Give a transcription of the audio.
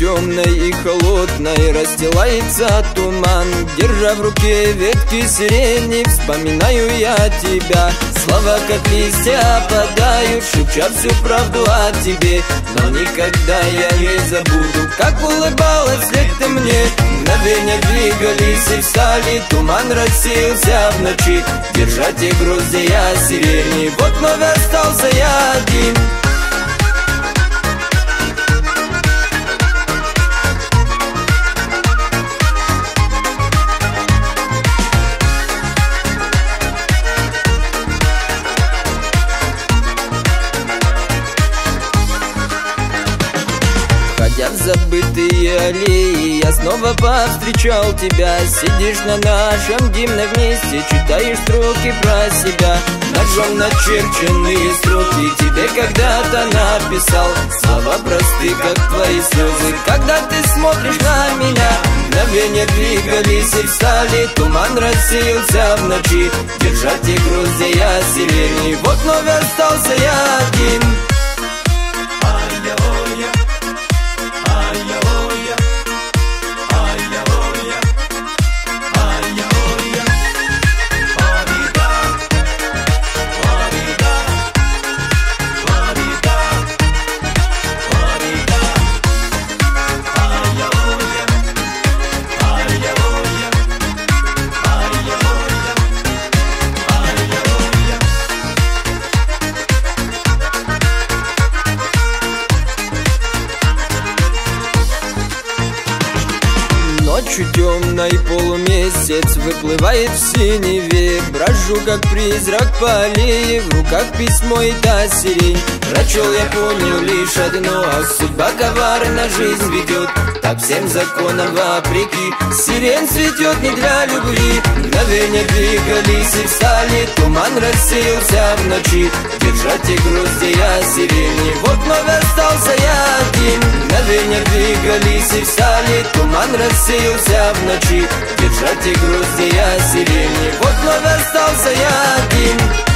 темной и холодной расстилается туман. Держа в руке ветки сирени, вспоминаю я тебя. Слова как листья опадают, шепча всю правду о тебе. Но никогда я не забуду, как улыбалась лет ты мне. Мгновения двигались и встали, туман рассеялся в ночи. Держа те грозди я сирени, вот вновь остался я один. Ходя в забытые аллеи, я снова повстречал тебя. Сидишь на нашем гимне вместе, читаешь строки про себя. Ножом начерченные строки тебе когда-то написал. Слова просты, как твои слезы, когда ты смотришь на меня. Мгновения двигались и встали, туман рассеялся в ночи. Держа те грозди я сирени, вот вновь остался я один. Ночью темной полумесяц выплывает в синеве. Брожу как призрак по аллее, в руках письмо и та сирень. Прочел я, понял лишь одно: судьба коварна жизнь ведет, так всем законам вопреки. Сирень цветет не для любви. Мгновения двигались и встали, туман рассеялся в ночи. Держа те грозди я сирени, вот вновь остался я один. Мгновения двигались и встали, туман рассеялся в ночи. Держа те грозди я сирени, вот вновь остался я один.